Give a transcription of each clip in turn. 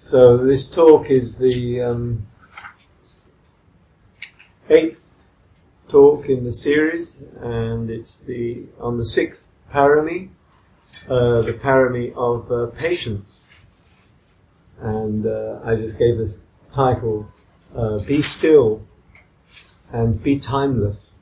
So this talk is the 8th talk in the series, and it's on the 6th parami, the parami of patience. And I just gave the title, Be Still and Be Timeless.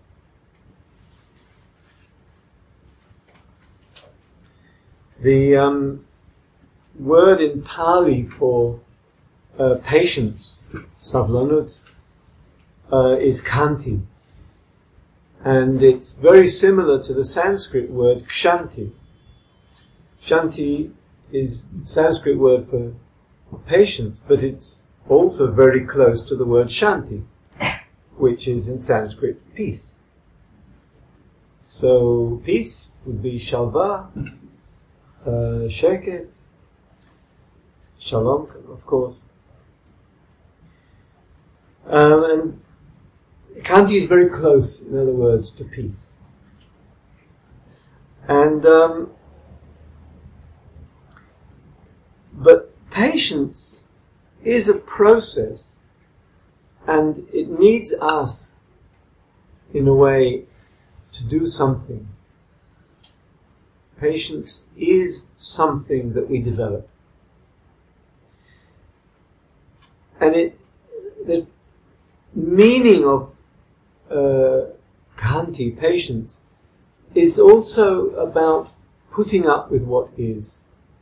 The word in Pali for patience, savlanut, is khanti. And it's very similar to the Sanskrit word kshanti. Kshanti is the Sanskrit word for patience, but it's also very close to the word shanti, which is in Sanskrit peace. So peace would be shalva, sheket, shalom, of course. And khanti is very close, in other words, to peace. And but patience is a process, and it needs us, in a way, to do something. Patience is something that we develop. And the meaning of khanti, patience, is also about putting up with what is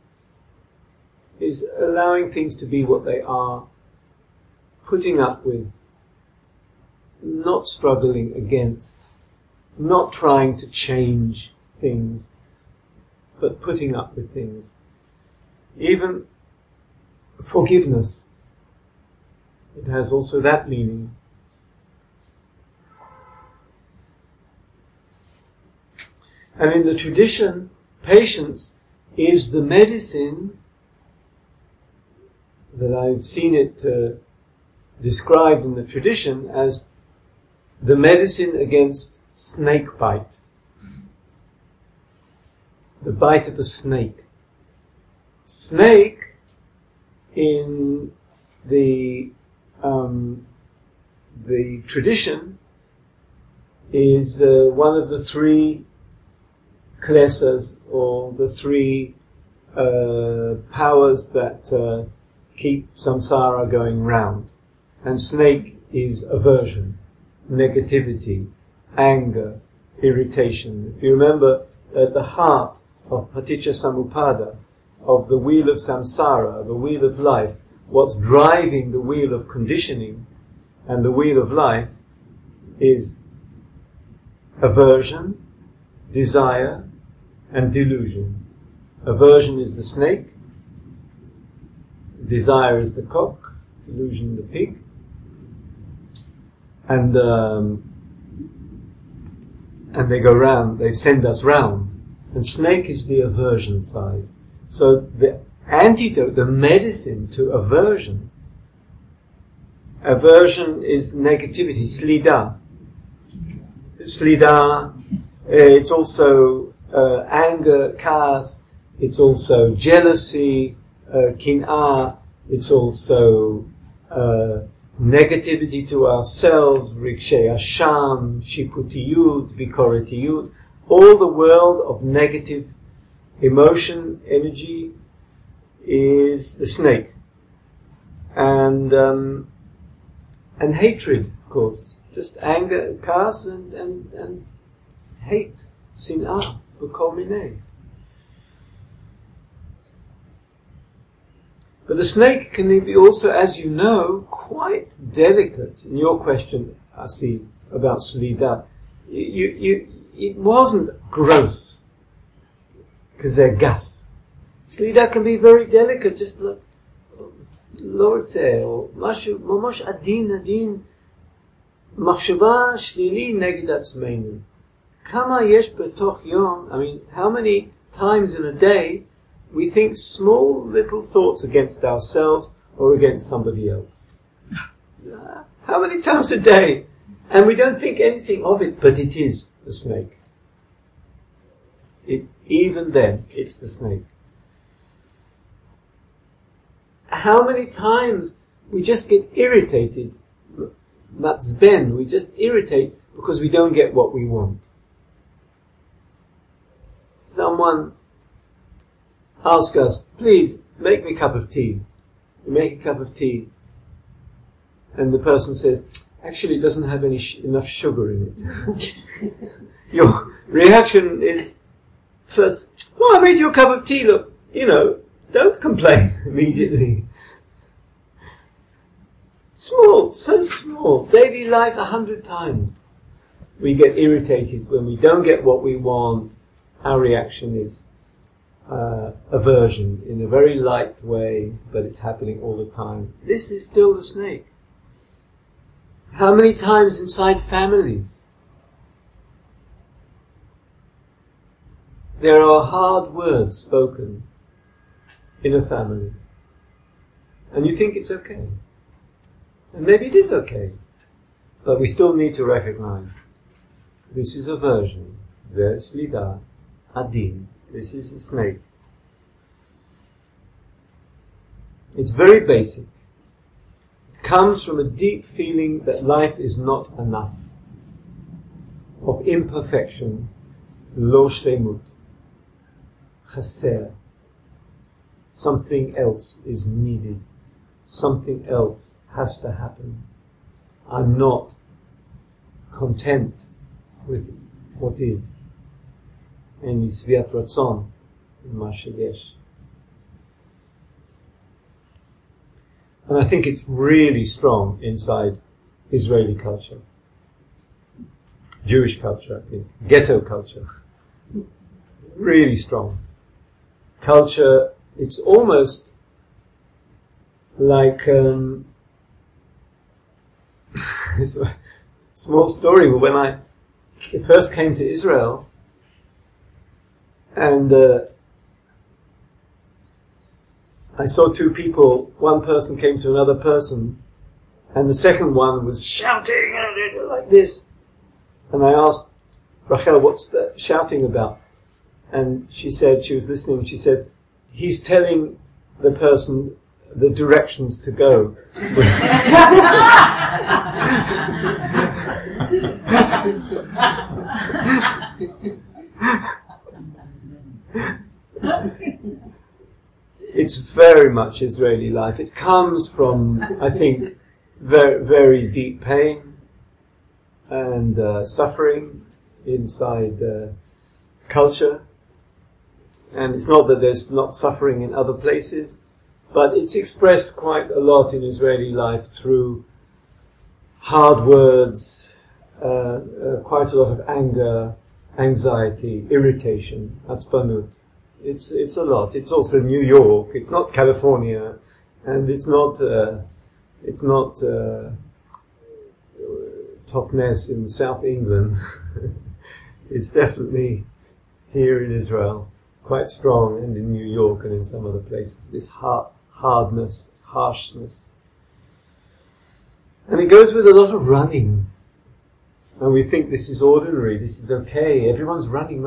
allowing things to be what they are, putting up with, not struggling against, not trying to change things, but putting up with things. Even forgiveness, it has also that meaning. And in the tradition, patience is the medicine that I've seen it described in the tradition as the medicine against snake bite. The bite of a snake. Snake in the tradition is one of the three klesas, or the three powers that keep samsara going round. And snake is aversion, negativity, anger, irritation. If you remember, at the heart of paticca samuppada, of the wheel of samsara, the wheel of life, what's driving the wheel of conditioning and the wheel of life is aversion, desire, and delusion. Aversion is the snake, desire is the cock, delusion the pig, and they go round, they send us round. And snake is the aversion side. So the antidote, the medicine to aversion is negativity, slida. Slida, it's also anger, kas, it's also jealousy, kin'a, it's also negativity to ourselves, rikshe asham, shiputiyut, bikoritiyut, all the world of negative emotion, energy, is the snake. And hatred, of course, just anger, kas, and hate, sin'ah, b'kol minei. But the snake can be also, as you know, quite delicate. In your question, Asi, about slida, it wasn't gross, because they're gas. Slida can be very delicate, just like lortze, or mashu, mamash adin, machshava shlili neged atzmeinu. Kama yesh betoch yom, I mean, how many times in a day we think small little thoughts against ourselves or against somebody else? How many times a day? And we don't think anything of it, but it is the snake. Even then, it's the snake. how many times we just get irritated, matzben, we just irritate because we don't get what we want. Someone asks us, please make me a cup of tea. We make a cup of tea, and the person says, actually it doesn't have enough sugar in it. Your reaction is first, I made you a cup of tea, look, don't complain immediately. Small, so small, daily life 100 times. We get irritated when we don't get what we want. Our reaction is aversion in a very light way, but it's happening all the time. This is still the snake. How many times inside families there are hard words spoken in a family, and you think it's okay, and maybe it is okay, but we still need to recognize this is aversion, there's slida, adin, this is a snake. It's very basic. It comes from a deep feeling that life is not enough, of imperfection, lo shlemut, chaser. Something else is needed. Something else has to happen. I'm not content with what is. And it's sviat ratzon, ma sheyesh. And I think it's really strong inside Israeli culture. Jewish culture, I think. Ghetto culture. Really strong. Culture, it's almost like it's a small story, but when I first came to Israel, and I saw two people, one person came to another person, and the second one was shouting like this. And I asked Rachel, what's the shouting about? And she said, she was listening, she said, he's telling the person the directions to go. It's very much Israeli life. It comes from, I think, very, very deep pain and suffering inside culture. And it's not that there's not suffering in other places, but it's expressed quite a lot in Israeli life through hard words, quite a lot of anger, anxiety, irritation, atzbanut. It's a lot. It's also New York. It's not California, and it's not Totnes in South England. It's definitely here in Israel, quite strong, and in New York and in some other places. This hardness, harshness, and it goes with a lot of running. And we think this is ordinary. This is okay. Everyone's running.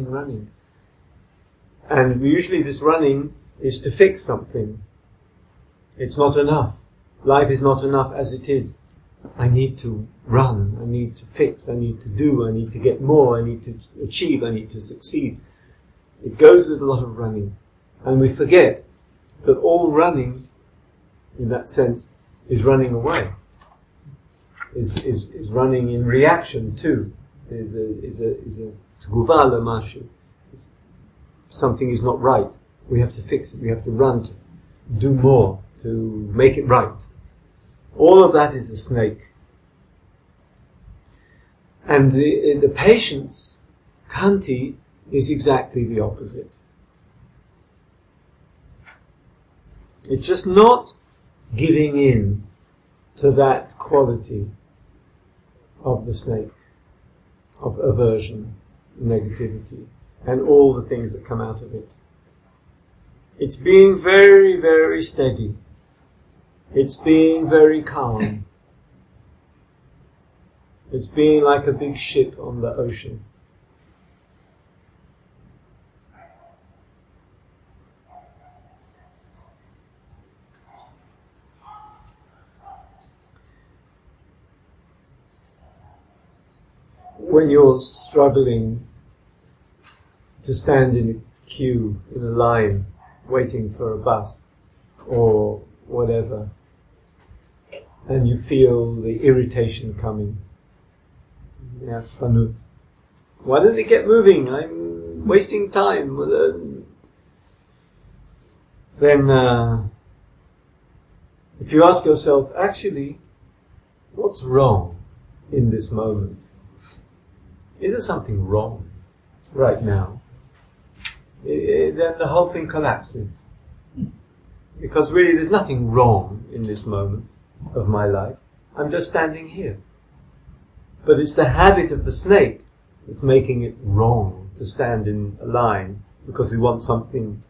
And usually this running is to fix something. It's not enough. Life is not enough as it is. I need to run. I need to fix. I need to do. I need to get more. I need to achieve. I need to succeed. It goes with a lot of running. And we forget that all running, in that sense, is running away. Is running in reaction too. Is a tguva lemashu. Something is not right. We have to fix it. We have to run to do more, to make it right. All of that is the snake. And the patience, Kanti, is exactly the opposite. It's just not giving in to that quality of the snake, of aversion, negativity, and all the things that come out of it. It's being very, very steady. It's being very calm. It's being like a big ship on the ocean. when you're struggling to stand in a queue, in a line, waiting for a bus or whatever, and you feel the irritation coming, spanut. Why don't they get moving? I'm wasting time. Then, if you ask yourself, actually, what's wrong in this moment? Is there something wrong right now? Then the whole thing collapses. Because really there's nothing wrong in this moment of my life. I'm just standing here. But it's the habit of the snake that's making it wrong to stand in a line because we want something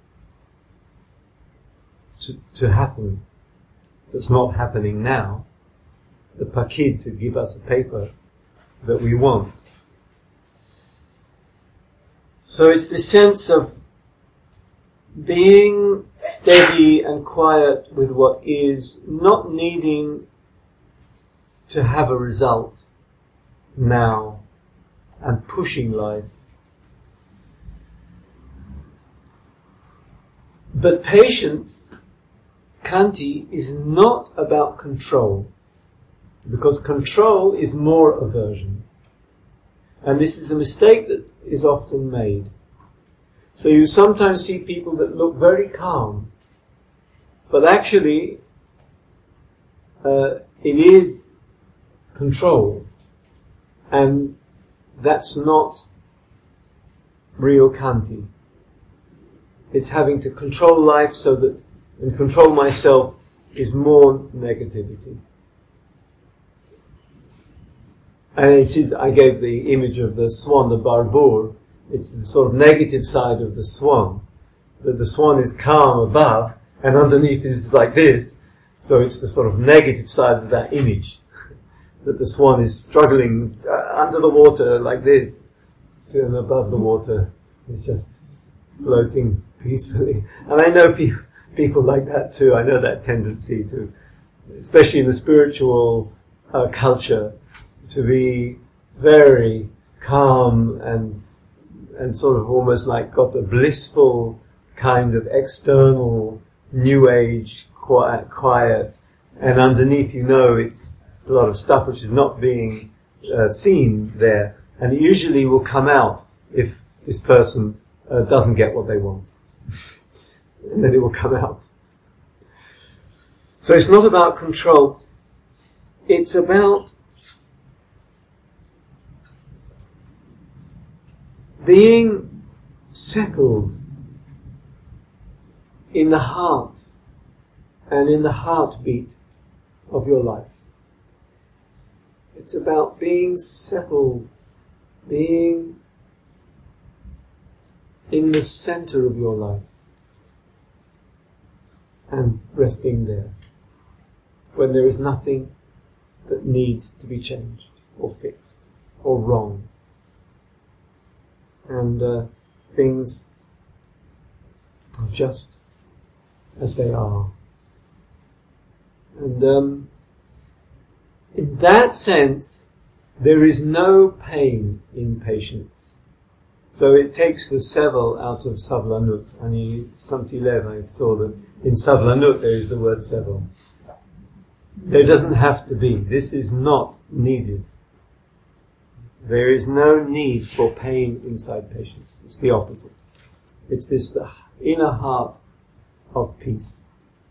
to happen that's not happening now. The pakid to give us a paper that we want. So it's the sense of being steady and quiet with what is, not needing to have a result now, and pushing life. But patience, Khanti, is not about control, because control is more aversion. And this is a mistake that is often made. So you sometimes see people that look very calm, but actually it is control, and that's not real Khanti. It's having to control life so that, and control myself is more negativity. And it is, I gave the image of the swan, the barbur. It's the sort of negative side of the swan. That the swan is calm above, and underneath is like this. So it's the sort of negative side of that image. That the swan is struggling under the water like this, and above the water is just floating peacefully. And I know people like that too. I know that tendency to, especially in the spiritual culture, to be very calm and sort of almost like got a blissful kind of external new age quiet, and underneath it's a lot of stuff which is not being seen there, and it usually will come out if this person doesn't get what they want. And then it will come out. So it's not about control, it's about being settled in the heart and in the heartbeat of your life. It's about being settled, being in the center of your life and resting there when there is nothing that needs to be changed or fixed or wrong. And things are just as they are. And in that sense, there is no pain in patience. So it takes the sevel out of savlanut. And Samti Lev, I saw that in savlanut there is the word sevel. There doesn't have to be. This is not needed. There is no need for pain inside patience. It's the opposite. It's this inner heart of peace.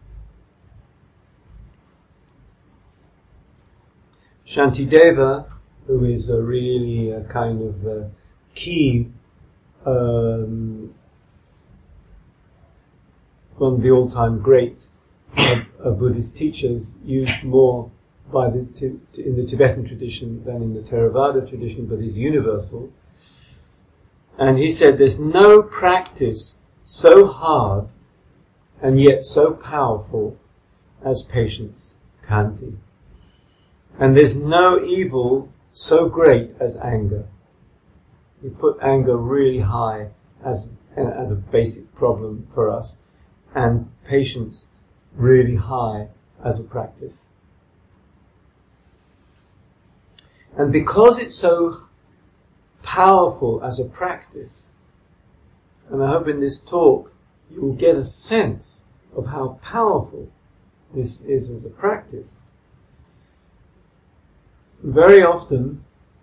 Shantideva, who is a really a kind of key, one of the all-time great Buddhist teachers, used more in the Tibetan tradition than in the Theravada tradition, but is universal. And he said there's no practice so hard and yet so powerful as patience, Khanti. And there's no evil so great as anger. We put anger really high as a basic problem for us, and patience really high as a practice. And because it's so powerful as a practice. And I hope in this talk you will get a sense of how powerful this is as a practice. Very often,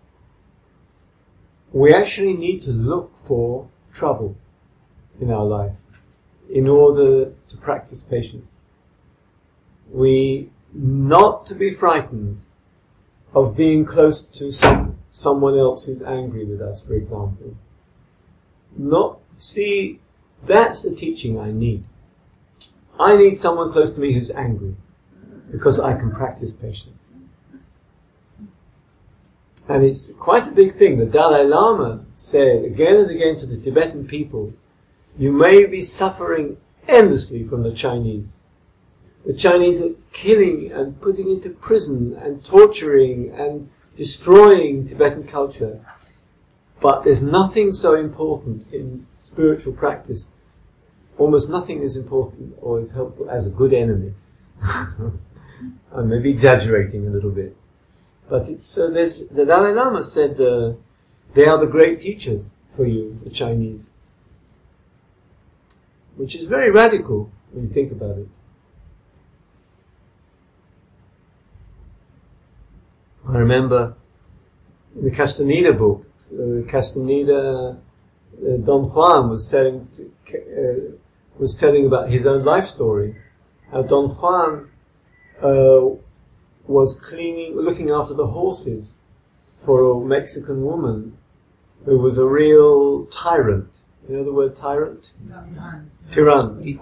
we actually need to look for trouble in our life in order to practice patience. We not to be frightened of being close to someone else who's angry with us, for example. See, that's the teaching I need. I need someone close to me who's angry, because I can practice patience. And it's quite a big thing. The Dalai Lama said again and again to the Tibetan people, you may be suffering endlessly from the Chinese. The Chinese are killing and putting into prison and torturing and destroying Tibetan culture. But there's nothing so important in spiritual practice. Almost nothing is important or is helpful as a good enemy. I'm maybe exaggerating a little bit. But the Dalai Lama said they are the great teachers for you, the Chinese. Which is very radical when you think about it. I remember in the Castaneda book, Castaneda, Don Juan was telling about his own life story. How Don Juan was looking after the horses for a Mexican woman who was a real tyrant. You know the word tyrant? Tyrann.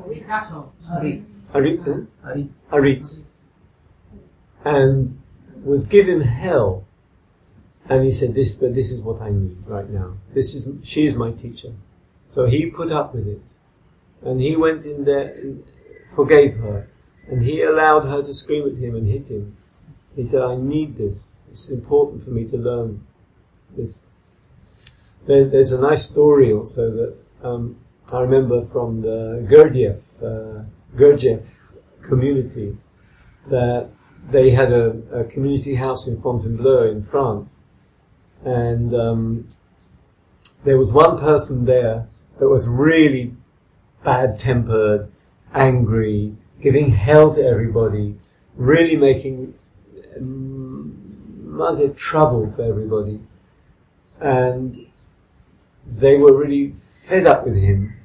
Aritz. And was given hell. And he said, this is what I need right now. She is my teacher. So he put up with it. And he went in there and forgave her. And he allowed her to scream at him and hit him. He said, I need this. It's important for me to learn this. There's a nice story also that I remember from the Gurdjieff community, that they had a community house in Fontainebleau in France. And there was one person there that was really bad-tempered, angry, giving hell to everybody, really making mother trouble for everybody. And they were really fed up with him.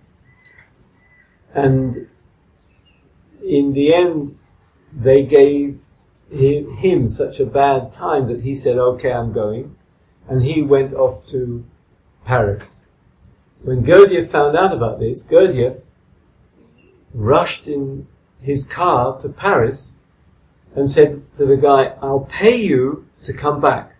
And in the end, they gave him such a bad time that he said, okay, I'm going. And he went off to Paris. When Gurdjieff found out about this, Gurdjieff rushed in his car to Paris and said to the guy, I'll pay you to come back.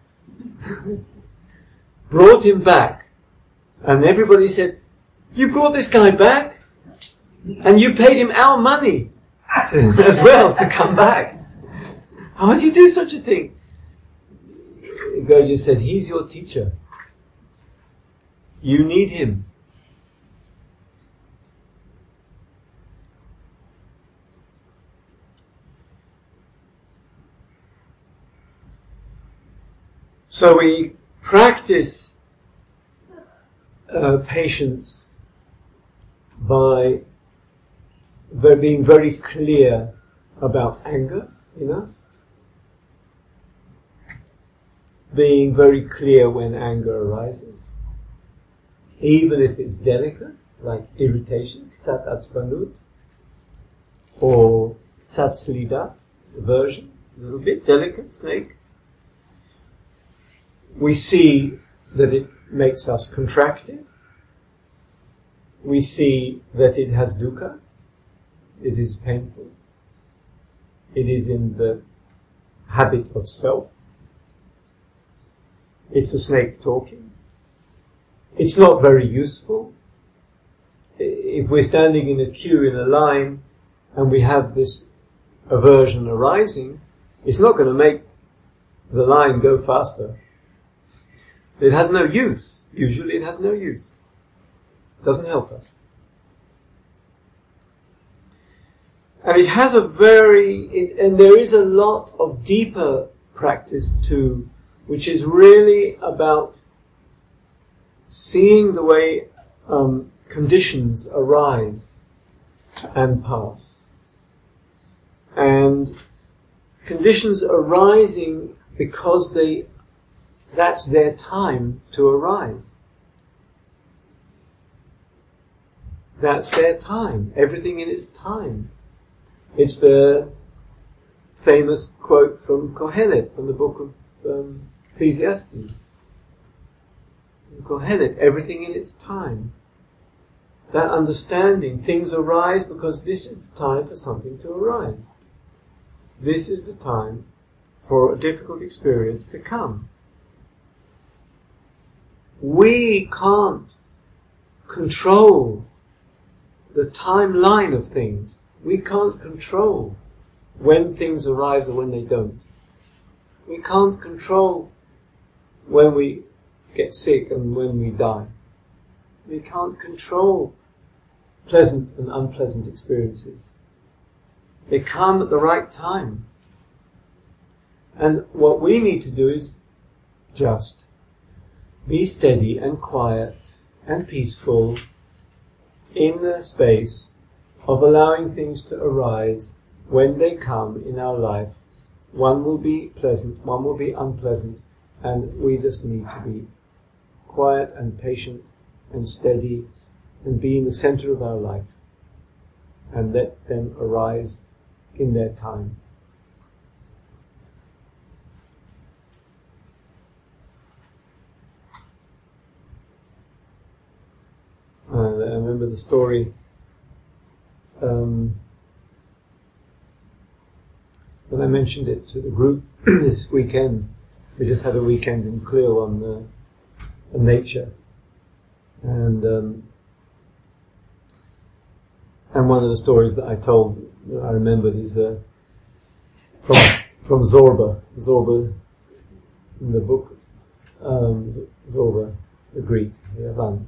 Brought him back. And everybody said, you brought this guy back? And you paid him our money as well to come back. How would you do such a thing? Gurdjieff said, he's your teacher. You need him. So we practice patience by being very clear about anger in us, being very clear when anger arises, even if it's delicate, like irritation, ksat atzbanut, or tsatslidat, aversion, a little bit delicate, snake. We see that it makes us contracted. We see that it has dukkha. It is painful. It is in the habit of self. It's the snake talking. It's not very useful. If we're standing in a queue in a line and we have this aversion arising, it's not going to make the line go faster. So it has no use. Usually it has no use. It doesn't help us. And it has and there is a lot of deeper practice too, which is really about seeing the way conditions arise and pass. And conditions arising because that's their time to arise. That's their time. Everything in its time. It's the famous quote from Kohelet, from the book of Ecclesiastes. Kohelet, everything in its time. That understanding, things arise because this is the time for something to arise. This is the time for a difficult experience to come. We can't control the timeline of things. We can't control when things arise or when they don't. We can't control when we get sick and when we die. We can't control pleasant and unpleasant experiences. They come at the right time. And what we need to do is just be steady and quiet and peaceful in the space of allowing things to arise when they come in our life. One will be pleasant, one will be unpleasant, and we just need to be quiet and patient and steady and be in the center of our life and let them arise in their time. I remember the story when I mentioned it to the group this weekend. We just had a weekend in Cleo on nature, and one of the stories that I told, that I remembered, is from Zorba. Zorba, in the book, Zorba, the Greek, the Yavan.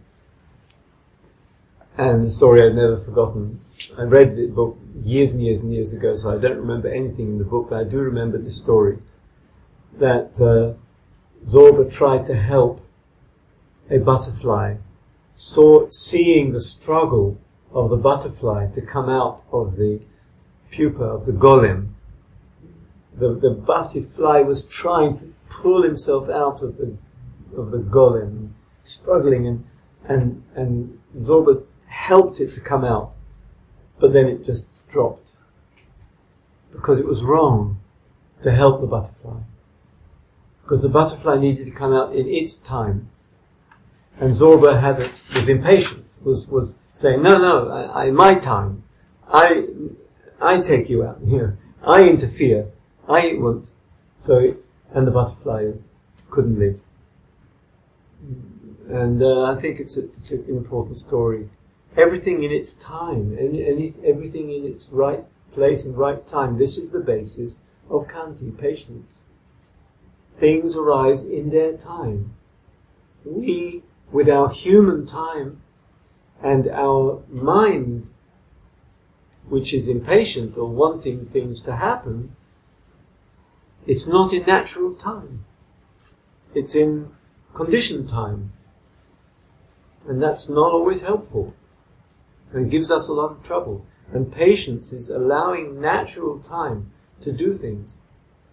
And the story I've never forgotten. I read the book years and years and years ago, so I don't remember anything in the book, but I do remember the story that Zorba tried to help a butterfly, seeing the struggle of the butterfly to come out of the pupa of the golem. The butterfly was trying to pull himself out of the golem, struggling, and Zorba helped it to come out, but then it just dropped because it was wrong to help the butterfly, because the butterfly needed to come out in its time, and Zorba was impatient, was saying, no, my time, I take you out, I interfere, I want, and the butterfly couldn't live. And I think it's an important story. Everything in its time, everything in its right place and right time. This is the basis of Khanti, patience. Things arise in their time. We, with our human time and our mind, which is impatient or wanting things to happen, it's not in natural time. It's in conditioned time. And that's not always helpful. And gives us a lot of trouble. And patience is allowing natural time to do things.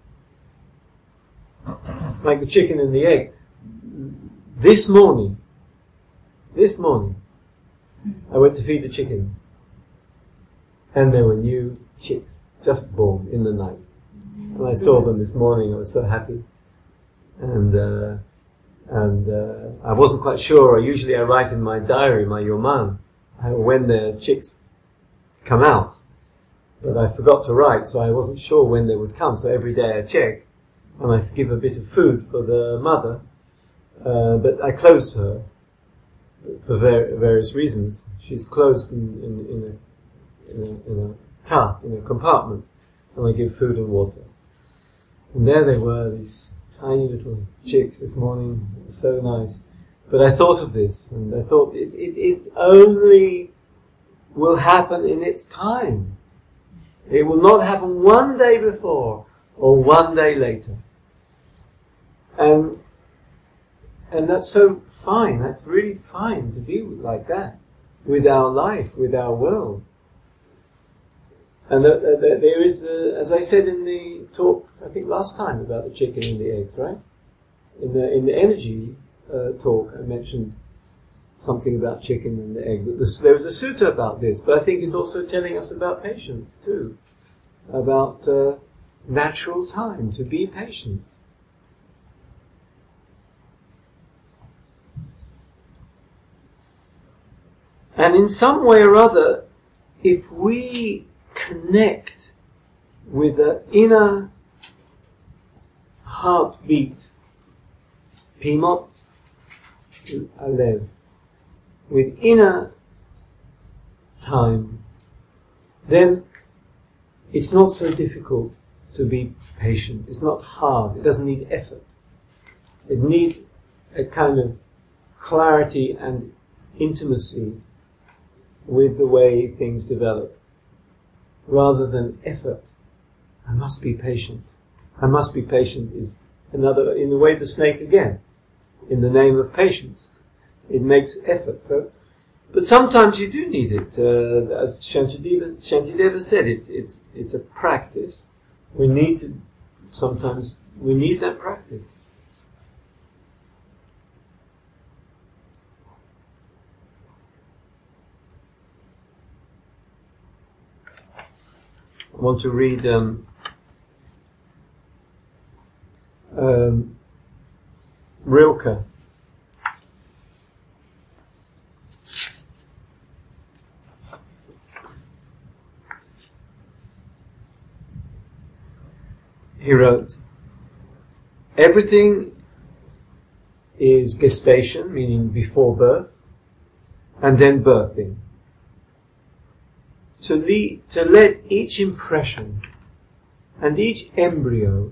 Like the chicken and the egg. This morning, I went to feed the chickens. And there were new chicks, just born in the night. And I saw them this morning, I was so happy. And I wasn't quite sure. Usually I write in my diary, my yoman, when the chicks come out. But I forgot to write, so I wasn't sure when they would come. So every day I check, and I give a bit of food for the mother. But I close her for various reasons. She's closed in a compartment, and I give food and water. And there they were, these tiny little chicks this morning. It was so nice. But I thought of this, and I thought it only will happen in its time. It will not happen one day before or one day later. And And that's so fine, that's really fine to be like that, with our life, with our world. And there is, as I said in the talk, I think last time, about the chicken and the eggs, right? In the energy talk, I mentioned something about chicken and the egg. There was a sutta about this, but I think it's also telling us about patience too, about natural time, to be patient. And in some way or other, if we connect with the inner heartbeat, Pimot Alev, with inner time, then it's not so difficult to be patient. It's not hard. It doesn't need effort. It needs a kind of clarity and intimacy with the way things develop, rather than effort. I must be patient. I must be patient is another, in a way, the snake again, in the name of patience. It makes effort. But sometimes you do need it. As Shantideva said, it's a practice. Sometimes we need that practice. I want to read Rilke. He wrote, "Everything is gestation, meaning before birth, and then birthing. To let each impression and each embryo,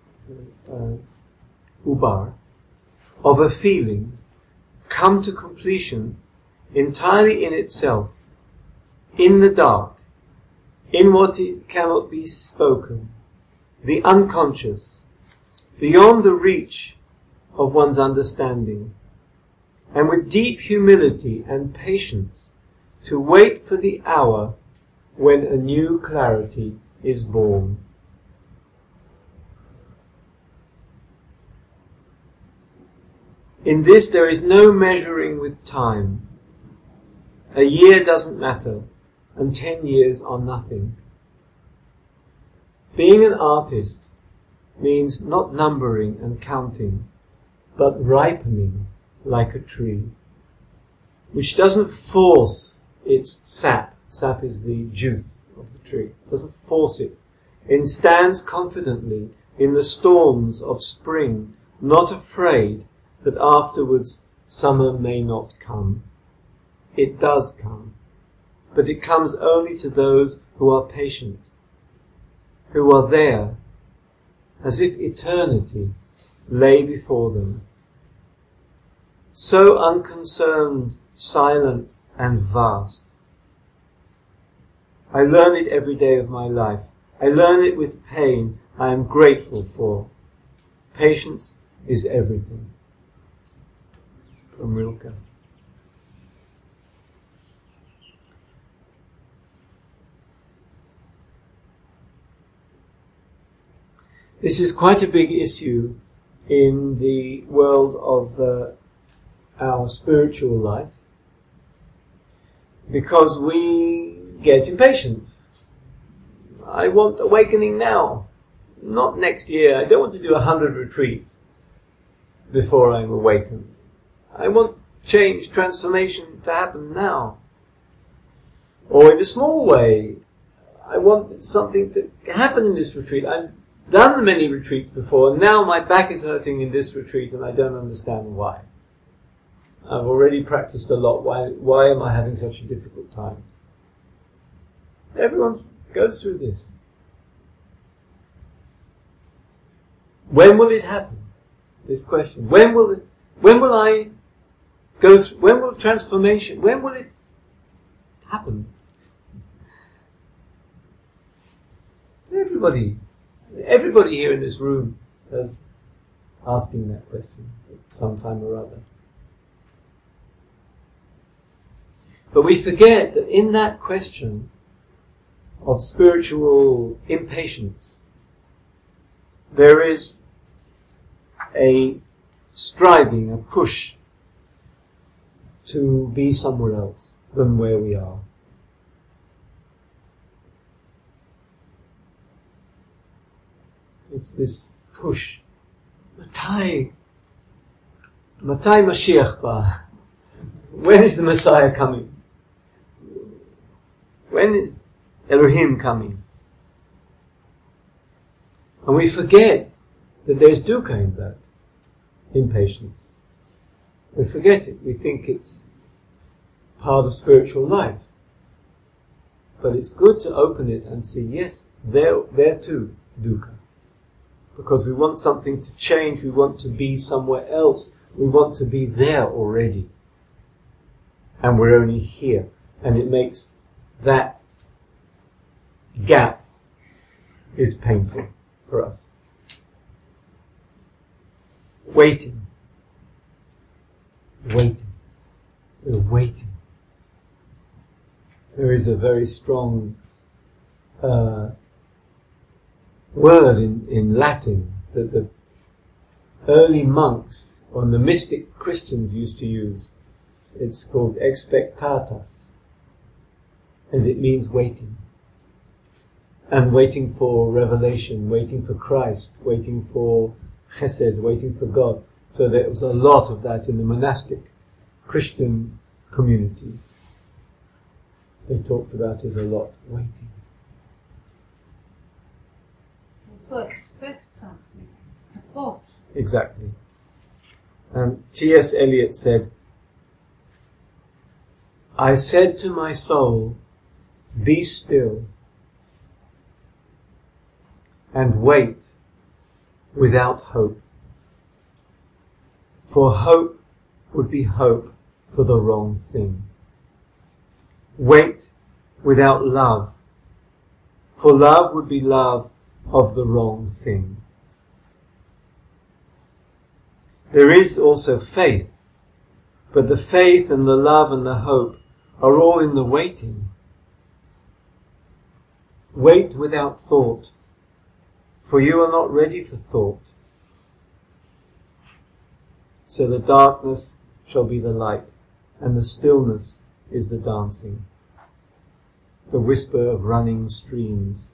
ubar, of a feeling come to completion entirely in itself, in the dark, in what it cannot be spoken, the unconscious, beyond the reach of one's understanding, and with deep humility and patience to wait for the hour when a new clarity is born." In this there is no measuring with time. A year doesn't matter, and 10 years are nothing. Being an artist means not numbering and counting, but ripening like a tree, which doesn't force its sap. Sap is the juice of the tree. It doesn't force it. It stands confidently in the storms of spring, not afraid that afterwards summer may not come. It does come, but it comes only to those who are patient, who are there as if eternity lay before them. So unconcerned, silent and vast. I learn it every day of my life. I learn it with pain I am grateful for. Patience is everything. From Rilke. This is quite a big issue in the world of our spiritual life, because we get impatient. I want awakening now, not next year. I don't want to do 100 retreats before I'm awakened. I want change, transformation to happen now. Or in a small way, I want something to happen in this retreat. I've done many retreats before, and now my back is hurting in this retreat and I don't understand why. I've already practiced a lot. Why am I having such a difficult time? Everyone goes through this. When will it happen? This question. When will I go through, when will transformation, when will it happen? Everybody here in this room is asking that question. sometime or other. But we forget that in that question of spiritual impatience, there is a striving, a push to be somewhere else than where we are. It's this push. Matai Mashiach ba? When is the Messiah coming? When is Elohim coming? And we forget that there's dukkha in that, impatience. We forget it. We think it's part of spiritual life. But it's good to open it and see, yes, there too, dukkha. Because we want something to change, we want to be somewhere else, we want to be there already. And we're only here. And it makes that gap is painful for us. Waiting. We're waiting. There is a very strong word in Latin that the early monks or the mystic Christians used to use. It's called expectatas, and it means waiting. And waiting for revelation, waiting for Christ, waiting for chesed, waiting for God. So there was a lot of that in the monastic Christian community. They talked about it a lot, waiting. Also expect something, support. Exactly. And T.S. Eliot said, I said to my soul, be still and wait without hope. For hope would be hope for the wrong thing. Wait without love, for love would be love of the wrong thing. There is also faith, but the faith and the love and the hope are all in the waiting. Wait without thought, for you are not ready for thought. So the darkness shall be the light, and the stillness is the dancing, the whisper of running streams.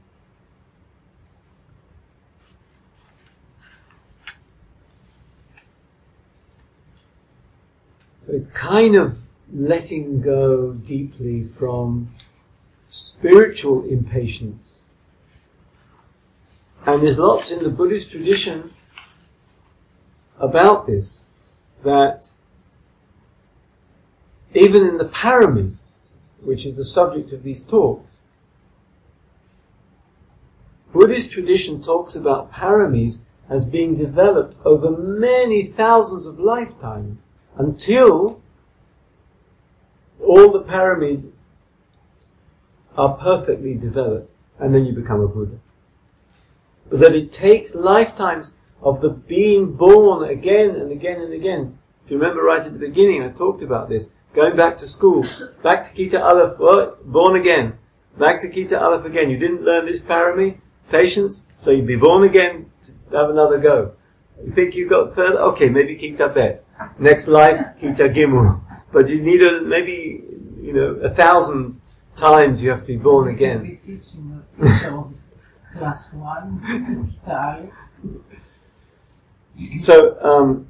So it's kind of letting go deeply from spiritual impatience. And there's lots in the Buddhist tradition about this, that even in the paramis, which is the subject of these talks, Buddhist tradition talks about paramis as being developed over many thousands of lifetimes until all the paramis are perfectly developed, and then you become a Buddha. But that it takes lifetimes of the being born again and again and again. If you remember right at the beginning, I talked about this. Going back to school, back to Kita Aleph, born again. Back to Kita Aleph again. You didn't learn this parami, patience, so you'd be born again to have another go. You think you got further? Okay, maybe Kita Bet. Next life, Kita Gimel. But you need maybe 1,000 times you have to be born again. You can be teaching a teacher of class 1, Kita Aleph. So,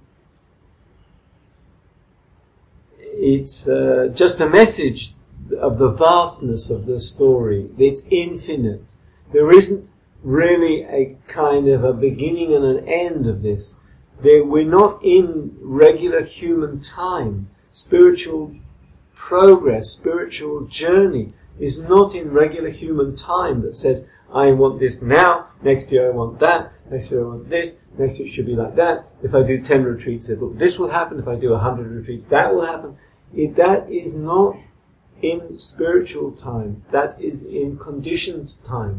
it's just a message of the vastness of the story. It's infinite. There isn't really a kind of a beginning and an end of this. We're not in regular human time. Spiritual progress, spiritual journey is not in regular human time that says, I want this now, next year I want that, next year I want this, next year it should be like that. If I do 10 retreats, this will happen. If I do 100 retreats, that will happen. That is not in spiritual time. That is in conditioned time.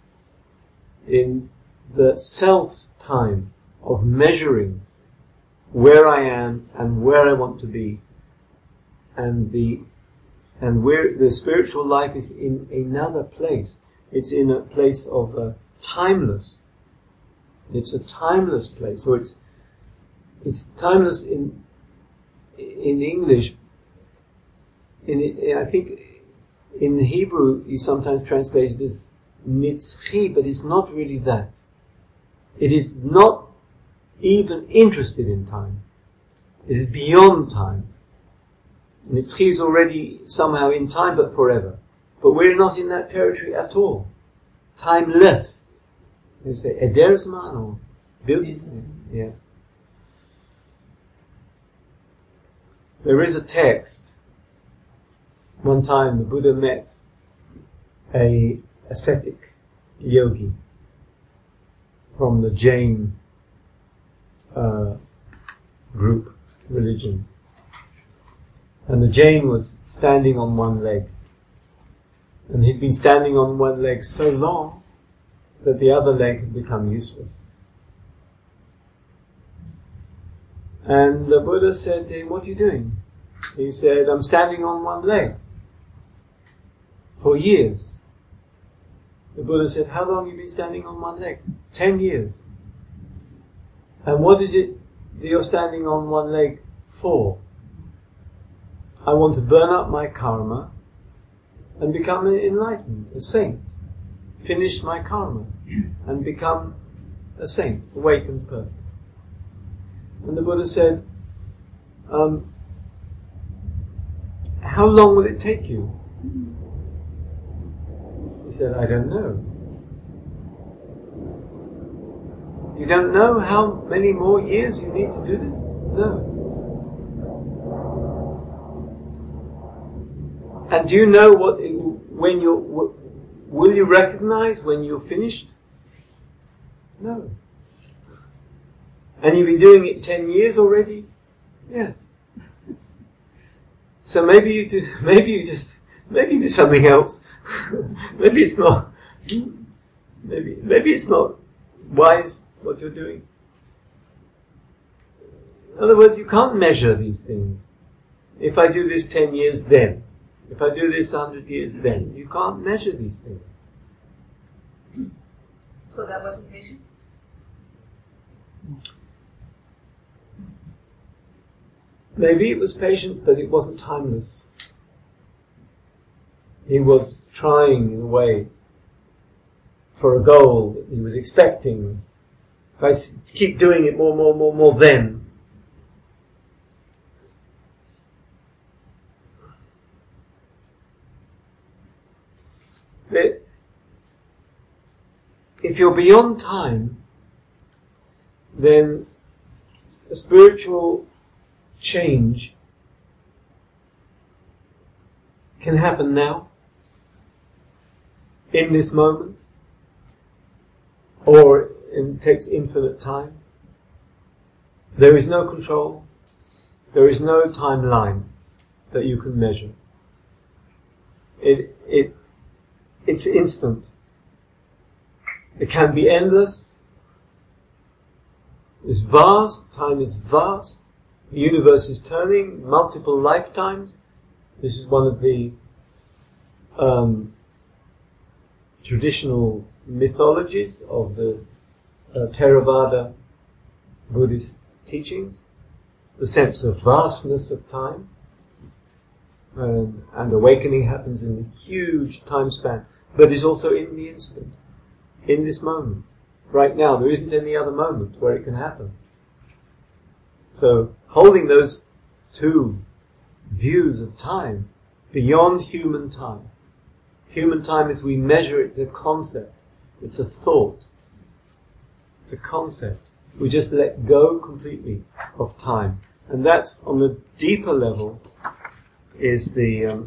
In the self's time of measuring where I am and where I want to be, and where the spiritual life is in another place. It's in a place of timeless. It's a timeless place. So it's timeless in English. I think in Hebrew is sometimes translated as nitzchi, but it's not really that. It is not even interested in time. It is beyond time. Nitzchi is already somehow in time, but forever. But we're not in that territory at all. Timeless. You say eder zman or beauty. Yeah. There is a text. One time the Buddha met a ascetic yogi from the Jain group religion. And the Jain was standing on one leg. And he'd been standing on one leg so long that the other leg had become useless. And the Buddha said to him, "What are you doing?" He said, "I'm standing on one leg for years." The Buddha said, "How long have you been standing on one leg?" 10 years. "And what is it that you're standing on one leg for?" "I want to burn up my karma and become enlightened, a saint. Finish my karma and become a saint, awakened person." And the Buddha said, "How long will it take you?" He said, "I don't know." "You don't know how many more years you need to do this?" "No." "And do you know will you recognize when you're finished?" "No." "And you've been doing it 10 years already?" "Yes." "So maybe you do something else. maybe it's not wise what you're doing." In other words, you can't measure these things. If I do this 10 years, then. If I do this 100 years, then. You can't measure these things. So that wasn't patience? Maybe it was patience, but it wasn't timeless. He was trying, in a way, for a goal that he was expecting. If I keep doing it more, then. If you're beyond time, then a spiritual change can happen now, in this moment, or it takes infinite time. There is no control. There is no timeline that you can measure. It's instant. It can be endless. It's vast. Time is vast. The universe is turning multiple lifetimes. This is one of the traditional mythologies of the Theravada Buddhist teachings. The sense of vastness of time. And awakening happens in a huge time span. But it's also in the instant. In this moment. Right now, there isn't any other moment where it can happen. So, holding those two views of time, beyond human time. Human time, as we measure it, is a concept. It's a thought. It's a concept. We just let go completely of time. And that's, on the deeper level, is the...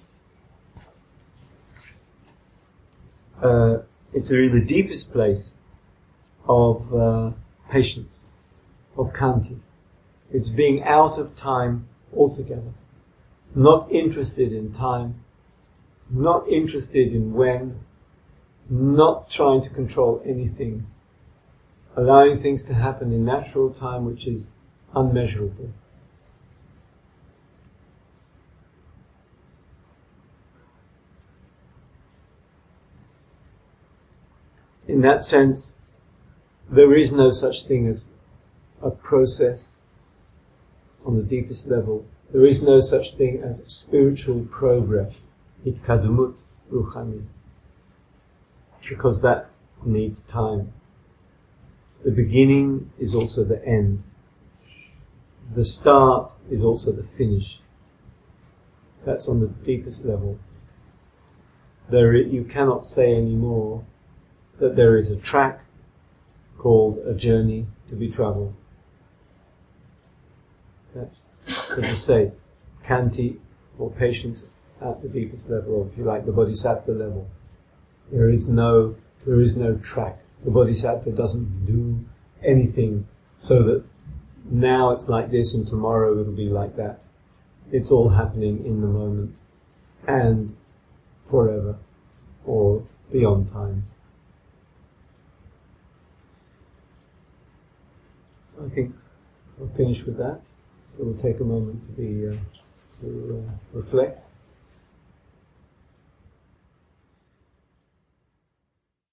it's really the deepest place of patience, of khanti. It's being out of time altogether. Not interested in time, not interested in when, not trying to control anything. Allowing things to happen in natural time, which is unmeasurable. In that sense, there is no such thing as a process on the deepest level. There is no such thing as spiritual progress. Itkadumut ruchani. Because that needs time. The beginning is also the end. The start is also the finish. That's on the deepest level. You cannot say anymore that there is a track called a journey to be travelled. That's, as I say, Khanti, or patience at the deepest level, or if you like, the Bodhisattva level. There is no track. The Bodhisattva doesn't do anything so that now it's like this and tomorrow it'll be like that. It's all happening in the moment and forever or beyond time. So I think we'll finish with that. So we'll take a moment to reflect.